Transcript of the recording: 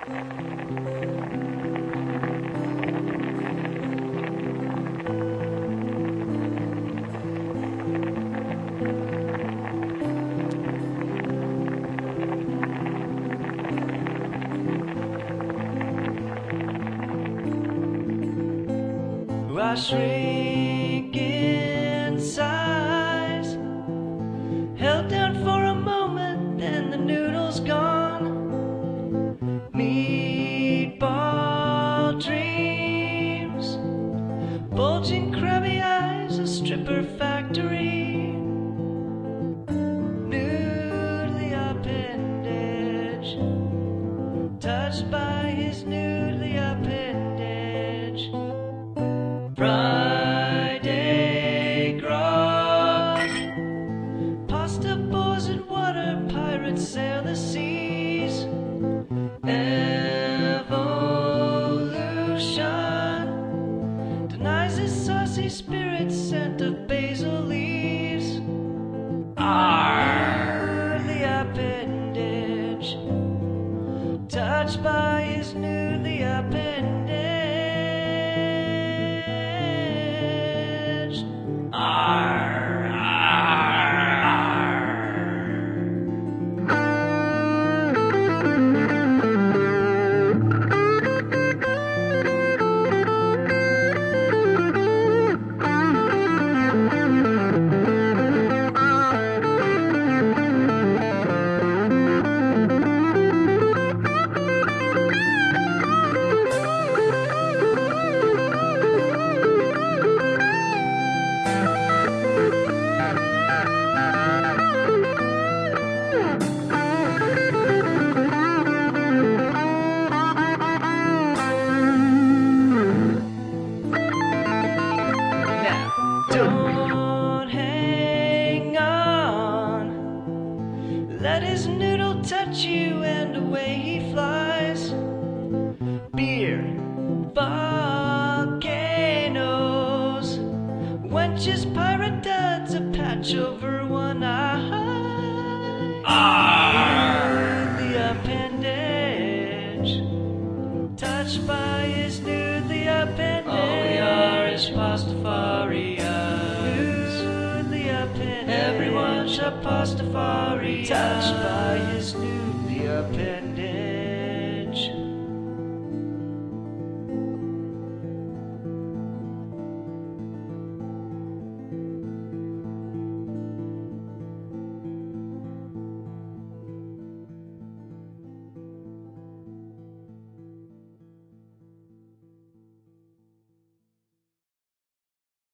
I shrink in size, held down for a moment, and the noodle's gone. Meatball dreams, bulging crabby eyes, a stripper factory. Noodly appendage, touched by his noodly appendage. Friday grog, pasta boars and water pirates sail the seas. Evolution denies his saucy spirit scent of basil leaves. Arr, the appendage, touched by his noodly appendage. Don't hang on, let his noodle touch you and away he flies. Beer, volcanoes, wenches, pirate duds, a patch over one eye. Arr, the appendage, touched by his noodly appendage. All we are is Pastafarians. Everyone shall Pastafari, touched by his noodly appendage.